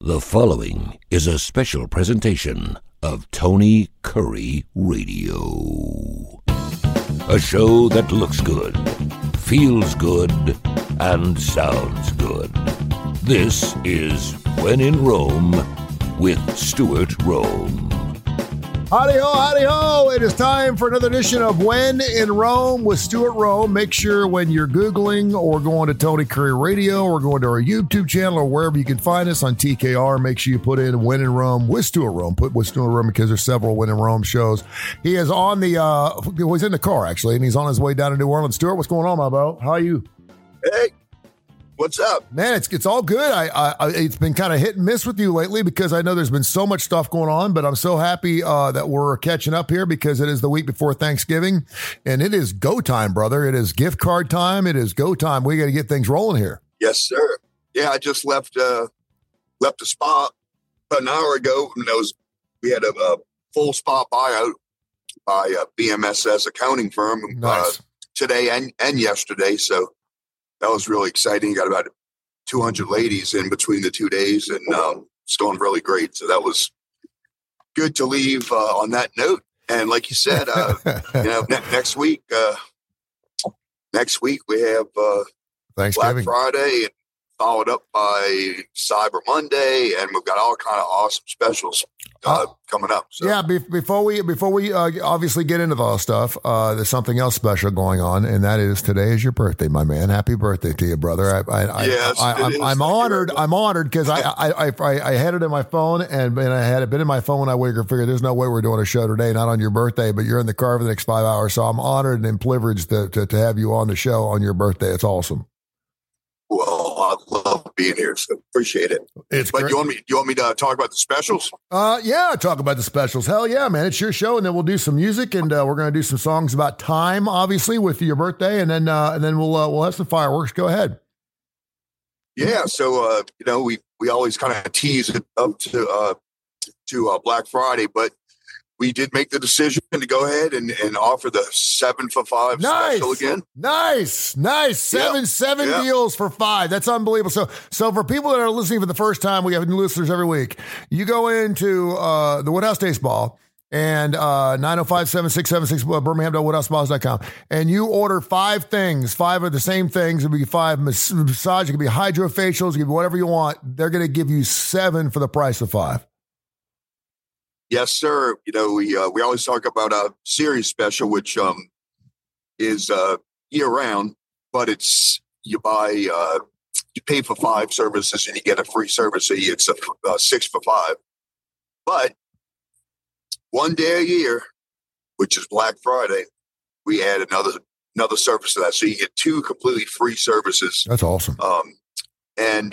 The following is a special presentation of Tony Curry Radio. A show that looks good, feels good, and sounds good. This is When in Rome with Stuart Rome. Howdy ho, howdy ho. It is time for another edition of When in Rome with Stuart Rome. Make sure when you're Googling or going to Tony Curry Radio or going to our YouTube channel or wherever you can find us on TKR, make sure you put in When in Rome with Stuart Rome. Put with Stuart Rome because there's several When in Rome shows. He is on the, he's in the car actually, and he's on his way down to New Orleans. Stuart, what's going on, my bro? How are you? Hey. What's up? Man, it's all good. It's been kind of hit and miss with you lately because I know there's been so much stuff going on, but I'm so happy that we're catching up here because it is the week before Thanksgiving, and it is go time, brother. It is gift card time. It is go time. We got to get things rolling here. Yes, sir. Yeah, I just left the spa about an hour ago, and we had a full spa buyout by BMSS accounting firm Nice. Today and yesterday, so that was really exciting. Got about 200 ladies in between the 2 days, and it's going really great. So that was good to leave on that note. And like you said, next week we have Thanksgiving. Black Friday, and followed up by Cyber Monday, and we've got all kind of awesome specials coming up. So. Yeah, before we obviously get into the stuff, there's something else special going on, and that is today is your birthday, my man. Happy birthday to you, brother. I'm honored. I'm honored because I had it in my phone, and I had it been in my phone when I figured there's no way we're doing a show today, not on your birthday, but you're in the car for the next 5 hours, so I'm honored and privileged to have you on the show on your birthday. It's awesome. Well, I love being here, so appreciate it. It's but great. you want me to talk about the specials? Yeah, talk about the specials. Hell yeah, man. It's your show, and then we'll do some music, and we're going to do some songs about time, obviously, with your birthday, and then we'll have some fireworks. Go ahead. Yeah, so we always kind of tease it up to Black Friday, but we did make the decision to go ahead and offer the 7 for $5 special again. Nice. Seven deals for $5. That's unbelievable. So for people that are listening for the first time, we have new listeners every week. You go into the Woodhouse Day Spa and 905-7676 Birmingham.woodhousespas.com, and you order 5 things. 5 are the same things. It could be 5 massage. It could be hydrofacials. It could be whatever you want. They're going to give you 7 for the price of 5. Yes, sir. We always talk about a series special, which is year round, but it's you pay for 5 services and you get a free service. So it's a 6 for $5. But one day a year, which is Black Friday, we add another service to that. So you get 2 completely free services. That's awesome. And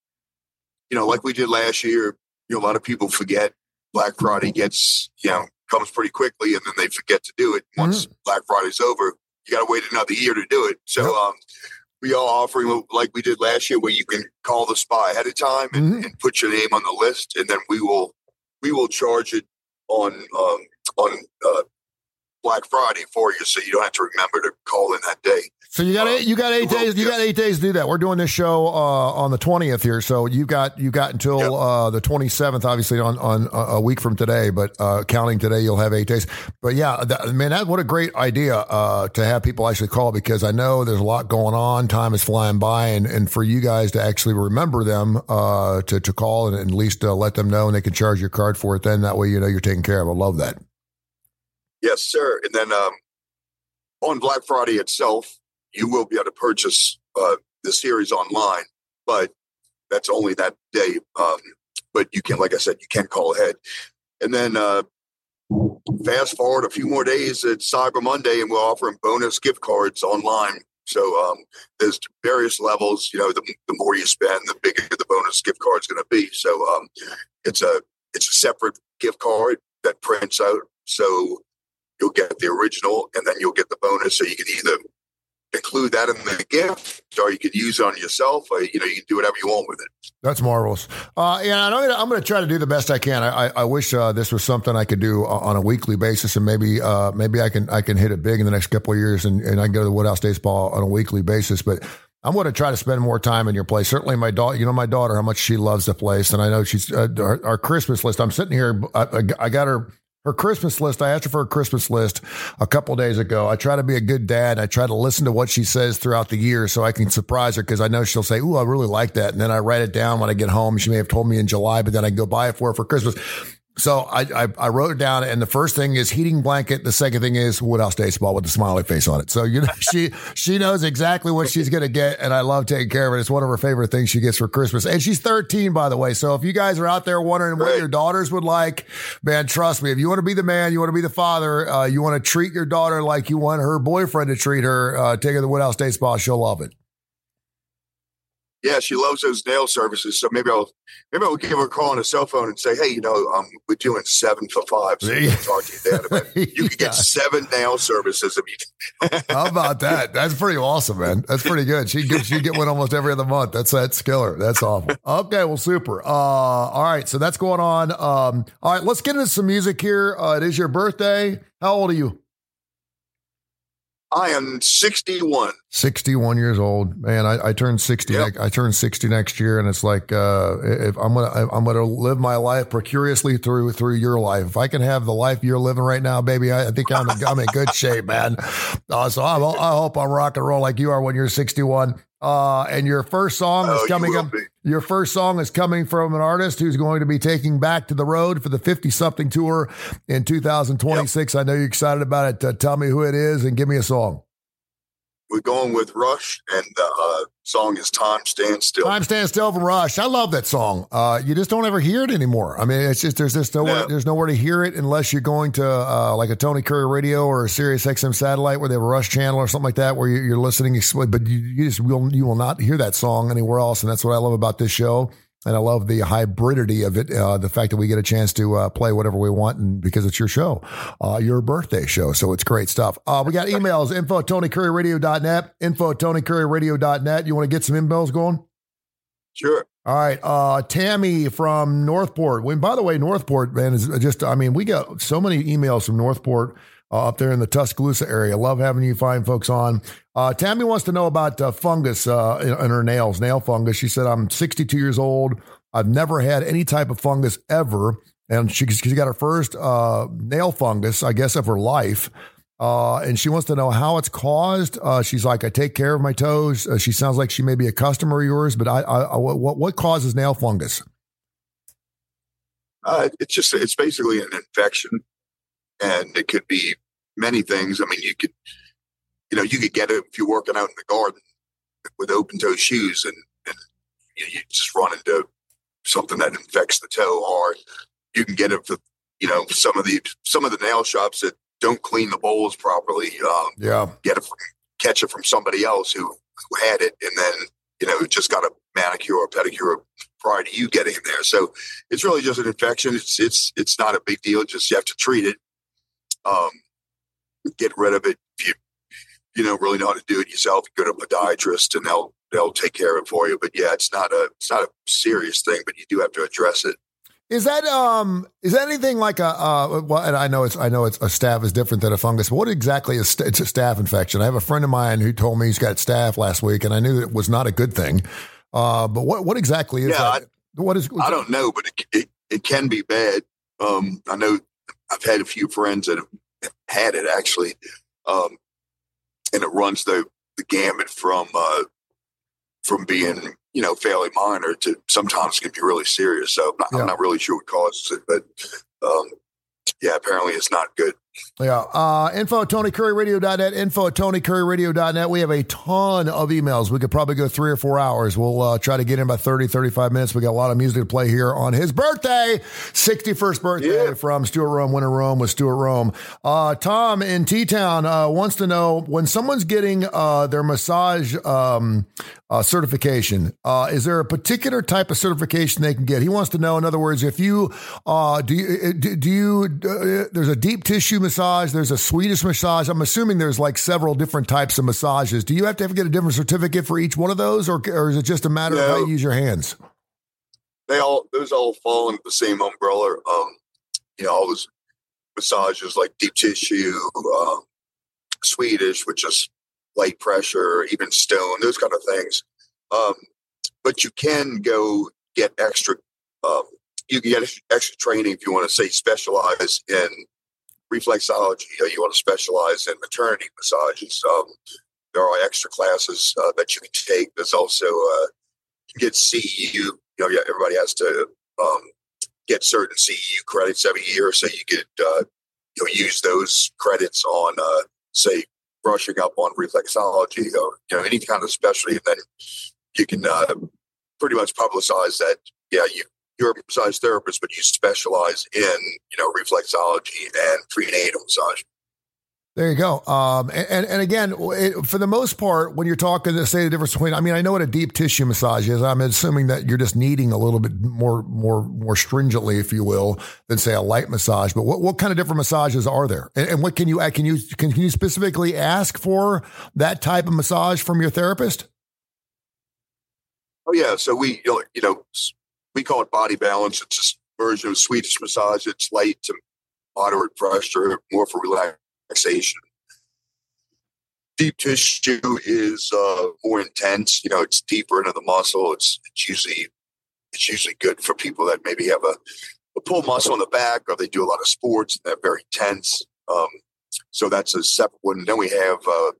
like we did last year, a lot of people forget. Black Friday comes pretty quickly, and then they forget to do it. Once Black Friday's over, you got to wait another year to do it. So we are offering, like we did last year, where you can call the spa ahead of time and put your name on the list, and then we will charge it on Black Friday for you, so you don't have to remember to call in that day. So you got 8 days. You got 8 days to do that. We're doing this show on the 20th here, so you got until the 27th, obviously on a week from today. But counting today, you'll have 8 days. But yeah, what a great idea to have people actually call, because I know there's a lot going on. Time is flying by, and for you guys to actually remember them to call and at least let them know, and they can charge your card for it. Then that way you're taken care of. I love that. Yes, sir. And then on Black Friday itself, you will be able to purchase the series online, but that's only that day. But you can, like I said, you can call ahead. And then fast forward a few more days, it's Cyber Monday, and we're offering bonus gift cards online. So there's various levels. The more you spend, the bigger the bonus gift card is going to be. So it's a separate gift card that prints out. So you'll get the original, and then you'll get the bonus. So you can either include that in the gift, or you could use it on yourself, or you can do whatever you want with it. That's marvelous. I'm going to try to do the best I can. I wish this was something I could do on a weekly basis, and maybe I can hit it big in the next couple of years, and I can go to the Woodhouse Day Spa on a weekly basis. But I'm going to try to spend more time in your place. Certainly my daughter, my daughter, how much she loves the place. And I know she's our Christmas list. I'm sitting here. I got her Christmas list. I asked her for a Christmas list a couple days ago. I try to be a good dad. I try to listen to what she says throughout the year so I can surprise her, because I know she'll say, "Ooh, I really like that." And then I write it down when I get home. She may have told me in July, but then I go buy it for her for Christmas. So I wrote it down, and the first thing is heating blanket. The second thing is Woodhouse Baseball with the smiley face on it. So, she knows exactly what she's going to get, and I love taking care of it. It's one of her favorite things she gets for Christmas. And she's 13, by the way. So if you guys are out there wondering what your daughters would like, man, trust me, if you want to be the man, you want to be the father, you want to treat your daughter like you want her boyfriend to treat her, take her to the Woodhouse Baseball, she'll love it. Yeah, she loves those nail services. So maybe I'll give her a call on a cell phone and say, "Hey, we're doing 7 for $5. So you can talk to your dad about it. You can get 7 nail services if you." How about that? That's pretty awesome, man. That's pretty good. She get one almost every other month. That's killer. That's awful. Okay, well, super. All right, so that's going on. All right, let's get into some music here. It is your birthday. How old are you? I am 61. 61 years old, man. I turned 60. Yep. I turned 60 next year, and it's like if I'm gonna live my life precariously through your life. If I can have the life you're living right now, baby, I think I'm in good shape, man. So I hope I'm rock and roll like you are when you're 61. And your first song is coming up. Your first song is coming from an artist who's going to be taking Back to the Road for the 50-something tour in 2026. Yep. I know you're excited about it. Tell me who it is and give me a song. We're going with Rush, and the song is "Time Stands Still." Time Stands Still from Rush. I love that song. You just don't ever hear it anymore. I mean, it's just there's nowhere to hear it unless you're going to like a Tony Curry Radio or a Sirius XM satellite where they have a Rush channel or something like that where you're listening. But you will not hear that song anywhere else, and that's what I love about this show. And I love the hybridity of it, the fact that we get a chance to play whatever we want, and because it's your show, your birthday show. So it's great stuff. We got emails, info@TonyCurryRadio.net, info@TonyCurryRadio.net. You want to get some emails going? Sure. All right. Tammy from Northport. By the way, Northport, man, is just, we got so many emails from Northport up there in the Tuscaloosa area. Love having you fine folks on. Tammy wants to know about fungus in her nails, nail fungus. She said, "I'm 62 years old. I've never had any type of fungus ever." And she got her first nail fungus, I guess, of her life. And she wants to know how it's caused. She's like, "I take care of my toes." She sounds like she may be a customer of yours, but what causes nail fungus? It's basically an infection, and it could be many things. I mean, you could get it if you're working out in the garden with open toe shoes, and you just run into something that infects the toe, or you can get it for, some of the nail shops that don't clean the bowls properly. Catch it from somebody else who had it, and then, just got a manicure or pedicure prior to you getting in there. So it's really just an infection. It's not a big deal. Just you have to treat it. Get rid of it. If you don't really know how to do it yourself, go to a podiatrist and they'll take care of it for you. But yeah, it's not a serious thing, but you do have to address it. Is that anything like well, and I know it's a staph is different than a fungus, but what exactly is it's a staph infection? I have a friend of mine who told me he's got staph last week, and I knew it was not a good thing. But what exactly is that? I don't know, but it can be bad. I know I've had a few friends that have had it actually. And it runs the gamut from being, fairly minor to sometimes it can be really serious. So I'm not really sure what causes it, but apparently it's not good. Yeah. Info@TonyCurryRadio.net, info@TonyCurryRadio.net. We have a ton of emails. We could probably go 3 or 4 hours. We'll try to get in about 30, 35 minutes. We got a lot of music to play here on his birthday, 61st birthday from Stuart Rome, Winter Rome with Stuart Rome. Tom in T-Town wants to know, when someone's getting their massage certification, is there a particular type of certification they can get? He wants to know, in other words, if you there's a deep tissue massage, there's a Swedish massage. I'm assuming there's like several different types of massages. Do you have to get a different certificate for each one of those, or is it just a matter of how you use your hands? Those all fall into the same umbrella. All those massages like deep tissue, Swedish, which is light pressure, even stone, those kind of things. But you can go get extra. You can get extra training if you want to say specialize in reflexology. You want to specialize in maternity massages. There are extra classes that you can take. There's also you get CEU. Everybody has to get certain CEU credits every year, so you could use those credits on say brushing up on reflexology or any kind of specialty, and then you can pretty much publicize that you're a massage therapist, but you specialize in reflexology and prenatal massage. There you go. And again, for the most part, when you're talking, say the difference between, I know what a deep tissue massage is. I'm assuming that you're just kneading a little bit more stringently, if you will, than say a light massage. But what kind of different massages are there? And what can you specifically ask for that type of massage from your therapist? Oh yeah. So we call it body balance. It's a version of Swedish massage. It's light to moderate pressure, more for relaxation. Deep tissue is more intense. It's deeper into the muscle. It's usually good for people that maybe have a pull muscle in the back, or they do a lot of sports and they're very tense. So that's a separate one. Then we have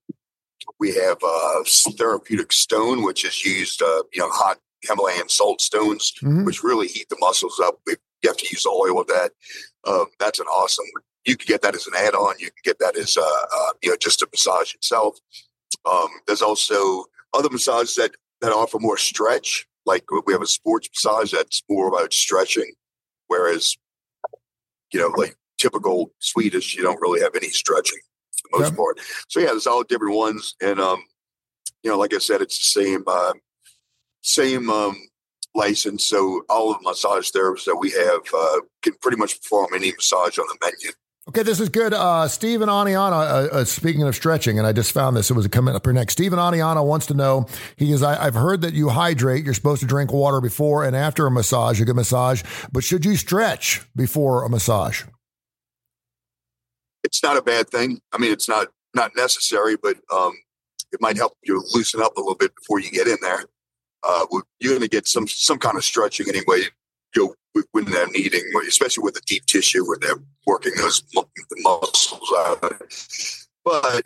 therapeutic stone, which is used, hot Himalayan salt stones, which really heat the muscles up. You have to use oil with that. That's an awesome. You can get that as an add-on. You can get that as just a massage itself. There's also other massages that offer more stretch. Like we have a sports massage that's more about stretching, whereas like typical Swedish, you don't really have any stretching for the most part. So yeah, there's all different ones, and like I said, it's the same license. So all of the massage therapists that we have can pretty much perform any massage on the menu. Okay, this is good. Stephen Aniana, speaking of stretching, and I just found this, it was coming up here next. Stephen Aniana wants to know, I've heard that you hydrate. You're supposed to drink water before and after a massage, a good massage, but should you stretch before a massage? It's not a bad thing. It's not necessary, but it might help you loosen up a little bit before you get in there. You're going to get some kind of stretching anyway. When they're kneading, especially with the deep tissue, when they're working those muscles out. But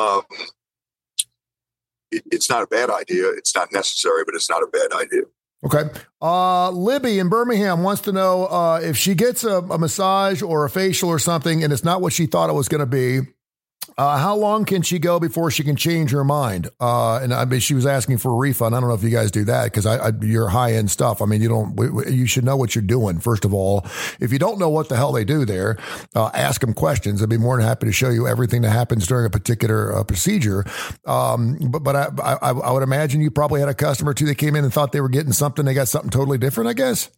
it's not a bad idea. It's not necessary, but it's not a bad idea. Okay. Libby in Birmingham wants to know if she gets a massage or a facial or something and it's not what she thought it was going to be, how long can she go before she can change her mind? And she was asking for a refund. I don't know if you guys do that because you're high end stuff. You should know what you're doing. First of all, if you don't know what the hell they do there, ask them questions. I'd be more than happy to show you everything that happens during a particular procedure. But I would imagine you probably had a customer too that came in and thought they were getting something. They got something totally different, I guess.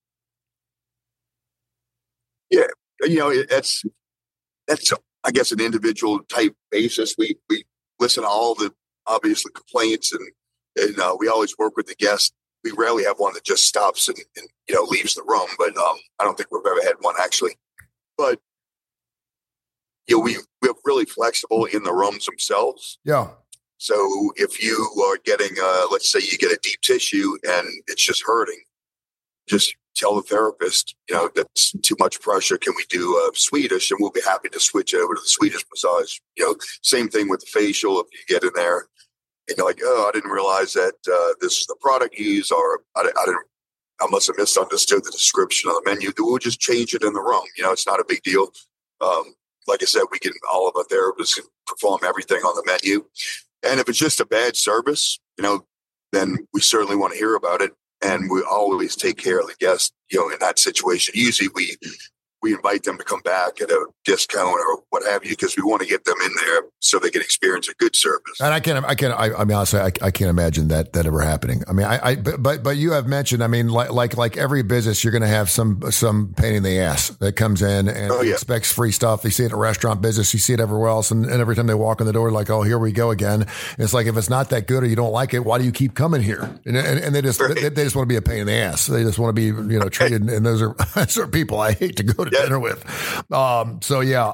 Yeah. That's I guess an individual type basis. We listen to all the obviously complaints and we always work with the guest. We rarely have one that just stops and leaves the room, but I don't think we've ever had one actually. But we're really flexible in the rooms themselves. Yeah. So if you are getting, let's say you get a deep tissue and it's just hurting, just tell the therapist, that's too much pressure. Can we do Swedish? And we'll be happy to switch over to the Swedish massage. Same thing with the facial. If you get in there and you're like, oh, I didn't realize that this is the product you use, or I must have misunderstood the description of the menu. We'll just change it in the room. It's not a big deal. Like I said, all of our therapists can perform everything on the menu. And if it's just a bad service, then we certainly want to hear about it. And we always take care of the guest, in that situation. Usually we invite them to come back at a discount or what have you, because we want to get them in there so they can experience a good service. And honestly, I can't imagine that ever happening. But you have mentioned, like every business, you're going to have some pain in the ass that comes in and expects free stuff. You see it in a restaurant business, you see it everywhere else. And every time they walk in the door, like, oh, here we go again. It's like, if it's not that good or you don't like it, why do you keep coming here? And they just want to be a pain in the ass. They just want to be, treated. And those are people I hate to go to dinner with. So yeah.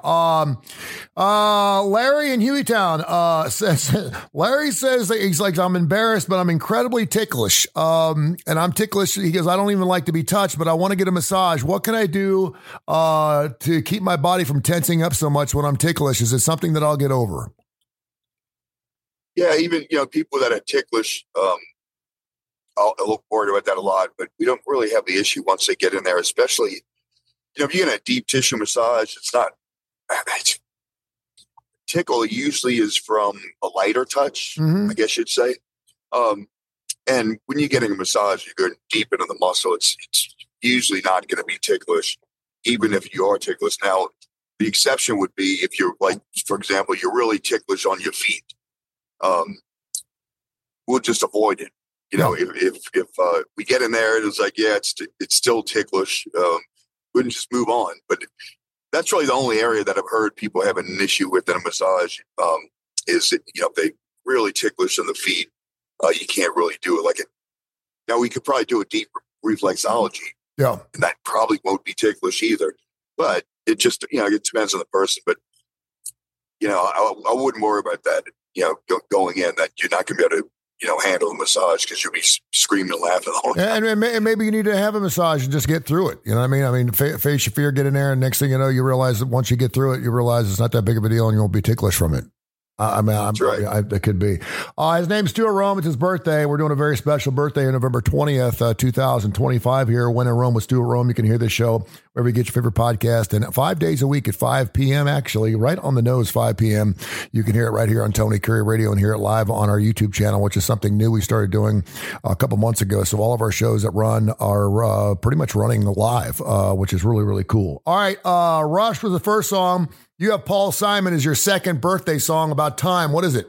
Larry in Hueytown says Larry says that he's like, I'm embarrassed, but I'm incredibly ticklish. And I'm ticklish. He goes, I don't even like to be touched, but I want to get a massage. What can I do to keep my body from tensing up so much when I'm ticklish? Is it something that I'll get over? Yeah, even people that are ticklish, I'll look forward about that a lot. But we don't really have the issue once they get in there, especially if you're in a deep tissue massage. It's not tickle. Usually is from a lighter touch, I guess you'd say. And when you're getting a massage, you're going deep into the muscle. It's usually not going to be ticklish, even if you are ticklish. Now, the exception would be if you're like, for example, you're really ticklish on your feet. We'll just avoid it. If we get in there and it's like, yeah, it's still ticklish, we can just move on. But that's really the only area that I've heard people having an issue with in a massage, is that, if they really ticklish in the feet, you can't really do it like it. Now, we could probably do a deep reflexology. Yeah. And that probably won't be ticklish either. But it just, it depends on the person. But, I wouldn't worry about that, going in, that you're not going to be able to, handle a massage because you'll be screaming and laughing all the time. And maybe you need to have a massage and just get through it. You know what I mean? I mean, face your fear, get in there, and next thing you know, you realize that once you get through it, you realize it's not that big of a deal and you won't be ticklish from it. It could be. His name's Stuart Rome. It's his birthday. We're doing a very special birthday on November 20th, 2025 here. When in Rome with Stuart Rome. You can hear this show wherever you get your favorite podcast. And 5 days a week at 5 p.m., actually, right on the nose, 5 p.m. You can hear it right here on Tony Curry Radio and hear it live on our YouTube channel, which is something new we started doing a couple months ago. So all of our shows that run are pretty much running live, which is really, really cool. All right. Rush was the first song. You have Paul Simon as your second birthday song, About Time. What is it?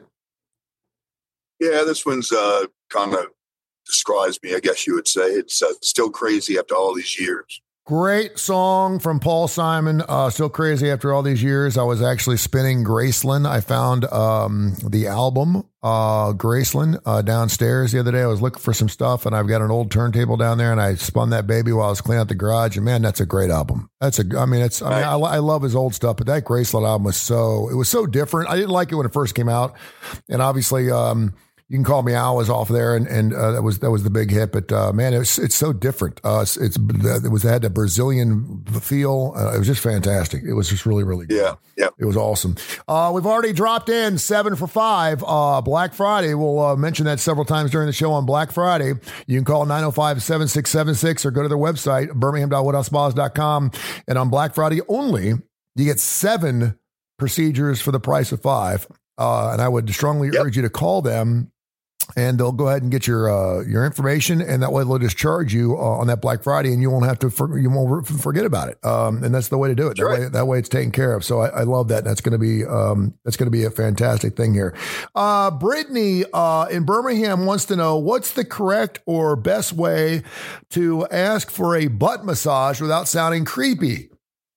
Yeah, this one's kind of describes me, I guess you would say. It's still crazy after all these years. Great song from Paul Simon. Still crazy after all these years. I was actually spinning Graceland. I found the album Graceland downstairs the other day. I was looking for some stuff, and I've got an old turntable down there, and I spun that baby while I was cleaning out the garage. And man, that's a great album. I love his old stuff, but that Graceland album was so different. I didn't like it when it first came out, and obviously, You Can Call Me Al was off there, and that was the big hit. But man, it's so different. It had the Brazilian feel. It was just fantastic. It was just really, really good. Yeah. It was awesome. We've already dropped in 7 for 5. Black Friday. We'll mention that several times during the show on Black Friday. You can call 905-7676 or go to their website, birmingham.woodhousespas.com. And on Black Friday only, you get 7 procedures for the price of 5. And I would strongly urge you to call them, and they'll go ahead and get your information, and that way they'll just charge you on that Black Friday, and you won't have to forget about it. And that's the way to do it. That way it's taken care of. So I love that. That's going to be a fantastic thing here. Brittany in Birmingham wants to know, what's the correct or best way to ask for a butt massage without sounding creepy?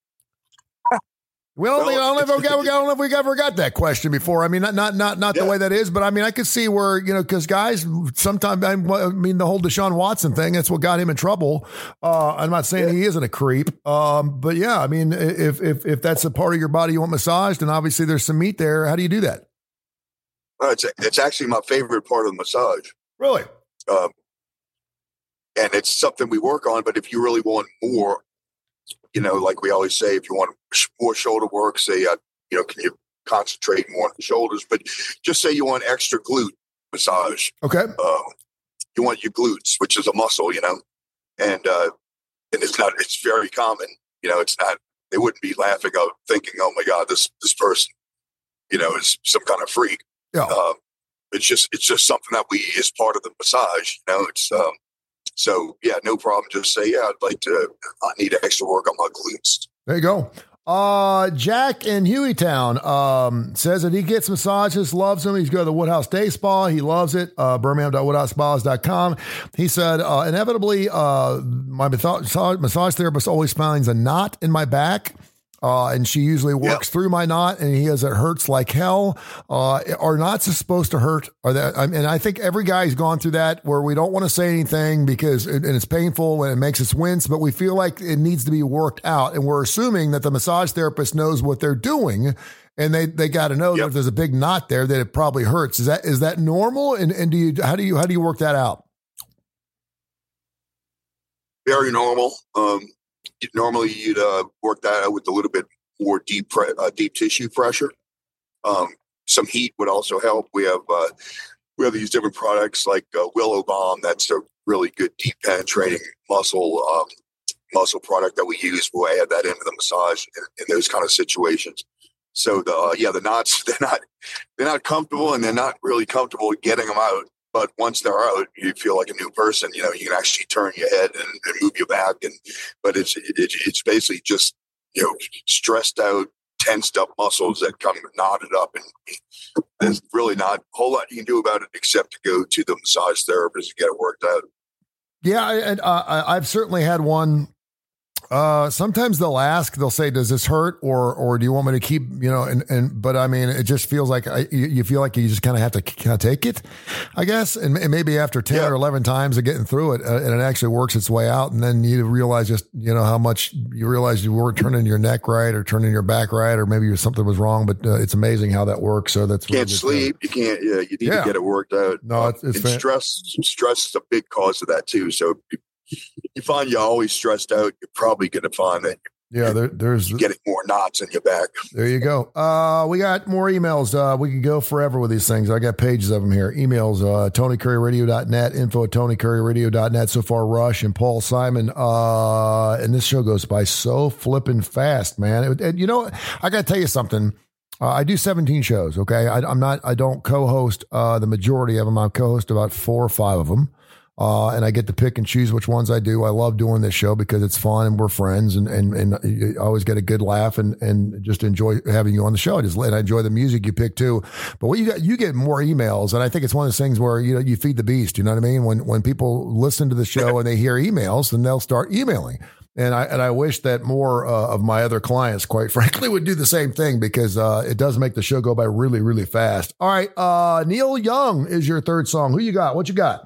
I don't know if we ever got that question before. I mean, not the way that is, but I mean, I could see where, because guys sometimes, the whole Deshaun Watson thing, that's what got him in trouble. I'm not saying he isn't a creep. But yeah, I mean, if that's a part of your body you want massaged, and obviously there's some meat there, how do you do that? It's actually my favorite part of the massage. Really? And it's something we work on, but if you really want more, like we always say, if you want more shoulder work, say, can you concentrate more on the shoulders? But just say you want extra glute massage. Okay. You want your glutes, which is a muscle, and it's very common. It's not, they wouldn't be laughing out thinking, oh my God, this person, is some kind of freak. Yeah. It's just something that we, as part of the massage, so yeah, no problem. Just say, I need extra work on my glutes. There you go. Jack in Hueytown says that he gets massages, loves them. He's going to the Woodhouse Day Spa. He loves it. Birmingham.woodhousespas.com. He said, inevitably, my massage therapist always finds a knot in my back. and she usually works through my knot, and he has it hurts like hell. Are knots supposed to hurt? And I think every guy's gone through that where we don't want to say anything because and it's painful and it makes us wince, but we feel like it needs to be worked out, and we're assuming that the massage therapist knows what they're doing, and they got to know that if there's a big knot there, that it probably hurts. Is that normal? And how do you work that out? Very normal. Normally, you'd work that out with a little bit more deep tissue pressure. Some heat would also help. We have these different products like Willow Balm. That's a really good deep penetrating muscle product that we use. We'll add that into the massage in those kind of situations. So the knots, they're not comfortable, and they're not really comfortable getting them out. But once they're out, you feel like a new person. You know, you can actually turn your head and move your back. But it's basically just, you know, stressed out, tensed up muscles that come knotted up. And there's really not a whole lot you can do about it except to go to the massage therapist and get it worked out. Yeah, and I've certainly had one. Sometimes they'll say, does this hurt or do you want me to keep, you know, but I mean, it just feels like you feel like you just kind of have to kind of take it, I guess. And maybe after 10 or 11 times of getting through it, and it actually works its way out. And then you realize how much you realize you weren't turning your neck right or turning your back right, or maybe something was wrong, but it's amazing how that works. So that's can't sleep. You can't, you need to get it worked out. No, it's stress is a big cause of that too. So you find you're always stressed out, you're probably going to find that you're getting more knots in your back. There you go. We got more emails. We could go forever with these things. I got pages of them here. Emails, TonyCurryRadio.net, info@TonyCurryRadio.net. So far, Rush and Paul Simon. And this show goes by so flipping fast, man. And you know, I got to tell you something. I do 17 shows. Okay. I don't co-host, the majority of them. I co-host about 4 or 5 of them. And I get to pick and choose which ones I do. I love doing this show because it's fun and we're friends and you always get a good laugh and just enjoy having you on the show. I enjoy the music you pick too. But what you get more emails. And I think it's one of those things where, you know, you feed the beast, you know what I mean? When people listen to the show and they hear emails, then they'll start emailing. And I wish that more of my other clients, quite frankly, would do the same thing because it does make the show go by really, really fast. All right. Neil Young is your third song. Who you got? What you got?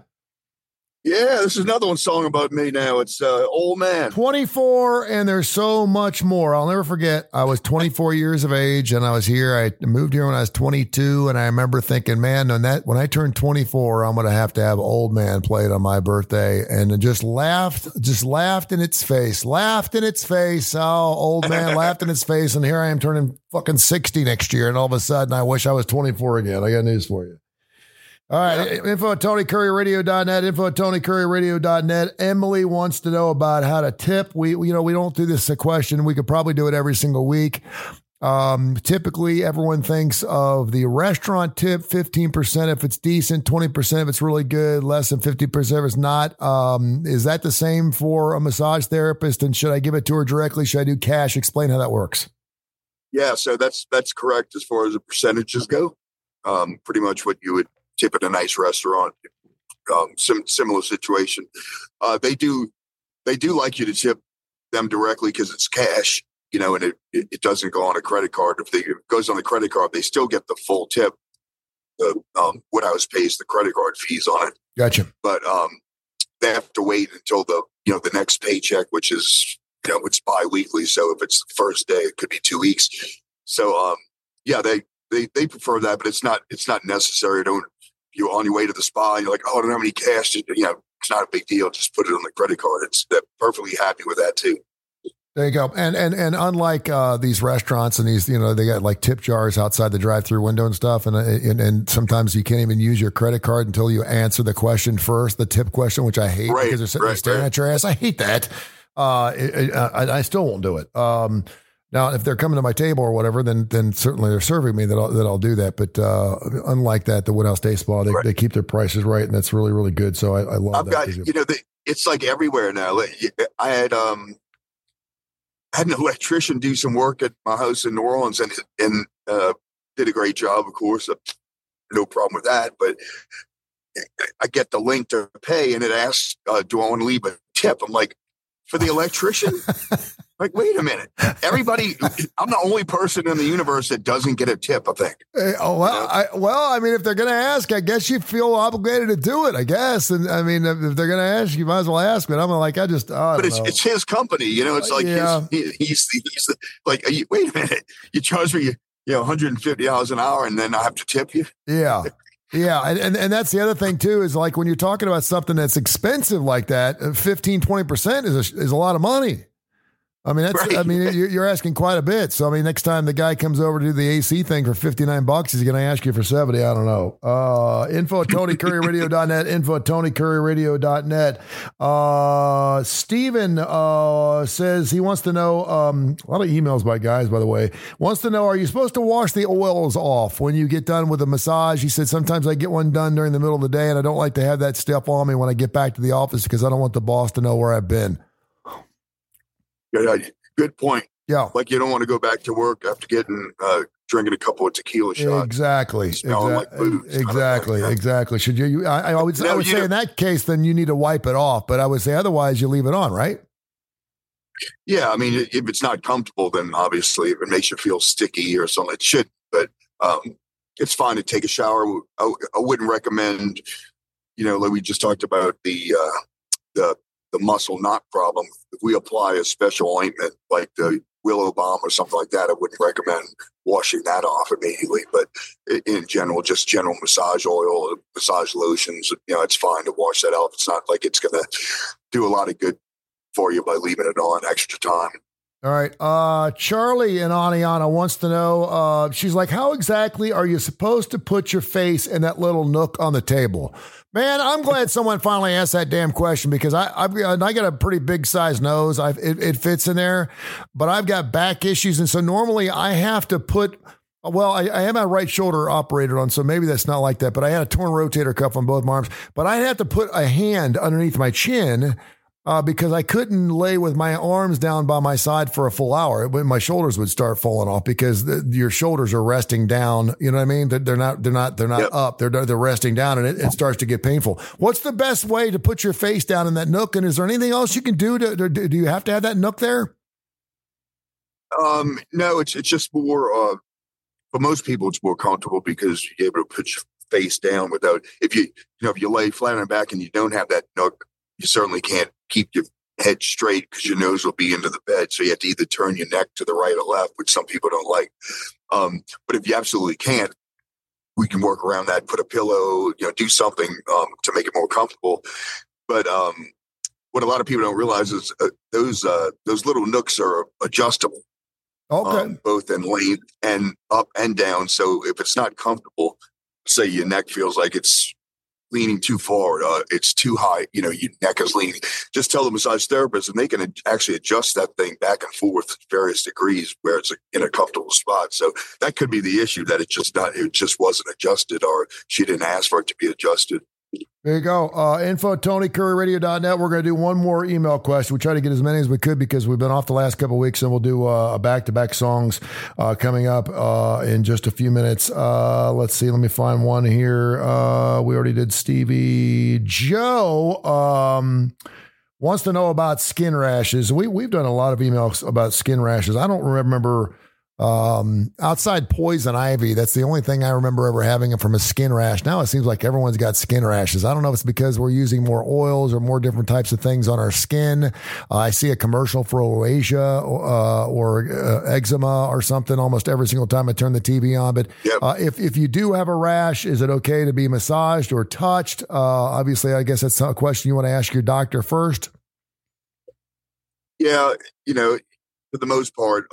Yeah, this is another song about me now. It's Old Man. 24, and there's so much more. I'll never forget. I was 24 years of age, and I was here. I moved here when I was 22, and I remember thinking, man, when I turn 24, I'm going to have Old Man played on my birthday, and just laughed in its face. Oh, Old Man laughed in its face, and here I am turning fucking 60 next year, and all of a sudden, I wish I was 24 again. I got news for you. All right, info@TonyCurryRadio.net, info@TonyCurryRadio.net. Emily wants to know about how to tip. We don't do this as a question. We could probably do it every single week. Typically, everyone thinks of the restaurant tip, 15% if it's decent, 20% if it's really good, less than 50% if it's not. Is that the same for a massage therapist? And should I give it to her directly? Should I do cash? Explain how that works. Yeah, so that's correct as far as the percentages go. Pretty much what you would tip at a nice restaurant, similar situation. They do like you to tip them directly because it's cash, you know, and it doesn't go on a credit card. If it goes on the credit card, they still get the full tip. What I was pays the credit card fees on it. Gotcha. But they have to wait until the next paycheck, which is, you know, it's bi-weekly. So if it's the first day, it could be 2 weeks. So they prefer that, but it's not necessary. You're on your way to the spa, you're like, oh, I don't have any cash. You know, it's not a big deal. Just put it on the credit card. They're perfectly happy with that too. There you go. And unlike these restaurants and these, you know, they got like tip jars outside the drive-through window and stuff. And sometimes you can't even use your credit card until you answer the question first, the tip question, which I hate because they're sitting there staring at your ass. I hate that. I still won't do it. Now, if they're coming to my table or whatever, then certainly they're serving me that I'll do that. But unlike that, the Woodhouse Day Spa, they keep their prices right, and that's really, really good. So I love that. It's like everywhere now. I had an electrician do some work at my house in New Orleans, and did a great job, of course. No problem with that. But I get the link to pay, and it asks, "Do I want to leave a tip?" I'm like, for the electrician? Like, wait a minute. Everybody, I'm the only person in the universe that doesn't get a tip, I think. I mean, if they're going to ask, I guess you feel obligated to do it, I guess. And I mean, if they're going to ask, you might as well ask. But I'm like, but it's his company, it's like, he's like, wait a minute, you charge me, $150 an hour and then I have to tip you? Yeah. Yeah. And that's the other thing too, is like when you're talking about something that's expensive like that, 15, 20% is a lot of money. I mean, you're asking quite a bit. So, I mean, next time the guy comes over to do the AC thing for $59, he's going to ask you for 70. I don't know. Info at TonyCurryRadio.net. Info at TonyCurryRadio.net. Steven says he wants to know, a lot of emails by guys, by the way, wants to know, are you supposed to wash the oils off when you get done with a massage? He said, sometimes I get one done during the middle of the day and I don't like to have that stuff on me when I get back to the office because I don't want the boss to know where I've been. Yeah, good point. Yeah. Like you don't want to go back to work after drinking a couple of tequila shots. Exactly. Smelling like booze. Exactly. Should you I would say in that case, then you need to wipe it off. But I would say otherwise you leave it on, right? Yeah. I mean, if it's not comfortable, then obviously if it makes you feel sticky or something, it shouldn't. But it's fine to take a shower. I wouldn't recommend, like we just talked about the muscle knot problem. If we apply a special ointment like the willow balm or something like that, I wouldn't recommend washing that off immediately. But in general, just general massage oil, massage lotions, it's fine to wash that off. It's not like it's going to do a lot of good for you by leaving it on extra time. All right. Charlie in Aniana wants to know, she's like, how exactly are you supposed to put your face in that little nook on the table? Man, I'm glad someone finally asked that damn question because I got a pretty big size nose. It fits in there, but I've got back issues. And so normally I have to put, I have my right shoulder operated on, so maybe that's not like that, but I had a torn rotator cuff on both my arms, but I had to put a hand underneath my chin because I couldn't lay with my arms down by my side for a full hour. My shoulders would start falling off because your shoulders are resting down. You know what I mean? They're not yep. Up. They're resting down, and it starts to get painful. What's the best way to put your face down in that nook? And is there anything else you can do? Do you have to have that nook there? No, it's just more. For most people, it's more comfortable because you're able to put your face down without. If you lay flat on your back and you don't have that nook, you certainly can't keep your head straight because your nose will be into the bed. So you have to either turn your neck to the right or left, which some people don't like. But if you absolutely can't, we can work around that, put a pillow, do something to make it more comfortable. But what a lot of people don't realize is those little nooks are adjustable. Okay. Both in length and up and down. So if it's not comfortable, say your neck feels like it's leaning too forward, it's too high, your neck is leaning, just tell the massage therapist and they can actually adjust that thing back and forth at various degrees where it's in a comfortable spot. So that could be the issue, that it just wasn't adjusted, or she didn't ask for it to be adjusted. There you go. Info at TonyCurryRadio.net. We're going to do one more email question. We try to get as many as we could because we've been off the last couple of weeks, and we'll do a back-to-back songs coming up in just a few minutes. Let's see. Let me find one here. We already did Stevie. Joe wants to know about skin rashes. We've done a lot of emails about skin rashes. I don't remember outside poison ivy. That's the only thing I remember ever having from a skin rash. Now it seems like everyone's got skin rashes. I don't know if it's because we're using more oils or more different types of things on our skin. I see a commercial for Oasia or eczema or something almost every single time I turn the TV on. But yep. If you do have a rash, is it okay to be massaged or touched? Obviously, I guess that's a question you want to ask your doctor first. Yeah, for the most part,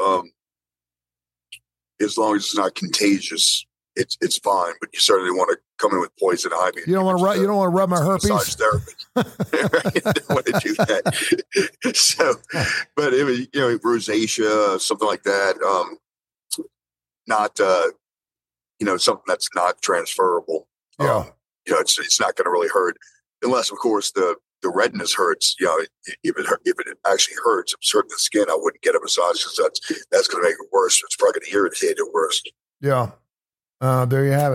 as long as it's not contagious, it's fine. But you certainly want to come in with poison ivy. You don't want to rub my herpes. Massage therapy. You don't want to do that. So, but it was, rosacea, something like that. Not something that's not transferable. Yeah. It's not going to really hurt unless, of course, the redness hurts. If it actually hurts, if it's hurting the skin, I wouldn't get a massage because that's going to make it worse. It's probably going to irritate it worse. Yeah. There you have it.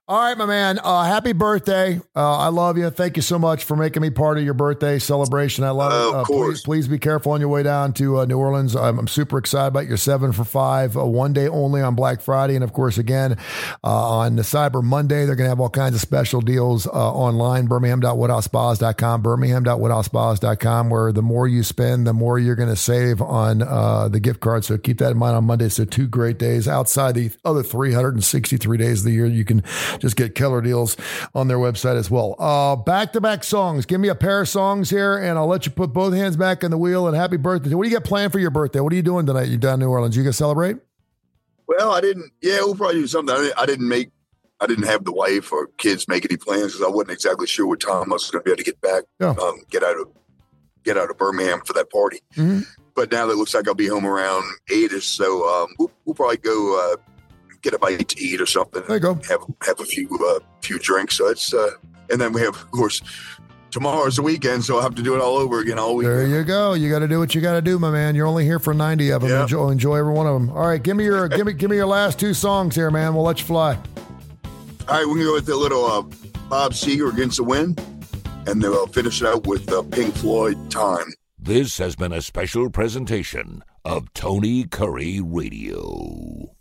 All right, my man. Happy birthday. I love you. Thank you so much for making me part of your birthday celebration. I love it. Of course. Please be careful on your way down to New Orleans. I'm super excited about your 7 for 5, one day only on Black Friday. And of course, again, on the Cyber Monday, they're going to have all kinds of special deals online, birmingham.woodhousespas.com, birmingham.woodhousespas.com, where the more you spend, the more you're going to save on the gift card. So keep that in mind on Monday. So 2 great days outside the other 363 days of the year. You can just get killer deals on their website as well. Back-to-back songs. Give me a pair of songs here, and I'll let you put both hands back on the wheel, and happy birthday. What do you got planned for your birthday? What are you doing tonight? You down in New Orleans? You going to celebrate? Well, I didn't. Yeah, we'll probably do something. I didn't have the wife or kids make any plans because I wasn't exactly sure what time I was going to be able to get back, get out of Birmingham for that party. Mm-hmm. But now that it looks like I'll be home around 8ish, so we'll probably go get a bite to eat or something. There you go. Have a few drinks. So it's and then we have, of course, tomorrow's the weekend, so I'll have to do it all over again all weekend. There you go. You got to do what you got to do, my man. You're only here for 90 of them. Yep. Enjoy every one of them. All right, give me your last 2 songs here, man. We'll let you fly. All right, we're gonna go with a little Bob Seger, Against the Wind, and then I'll finish it out with Pink Floyd, Time. This has been a special presentation of Tony Curry Radio.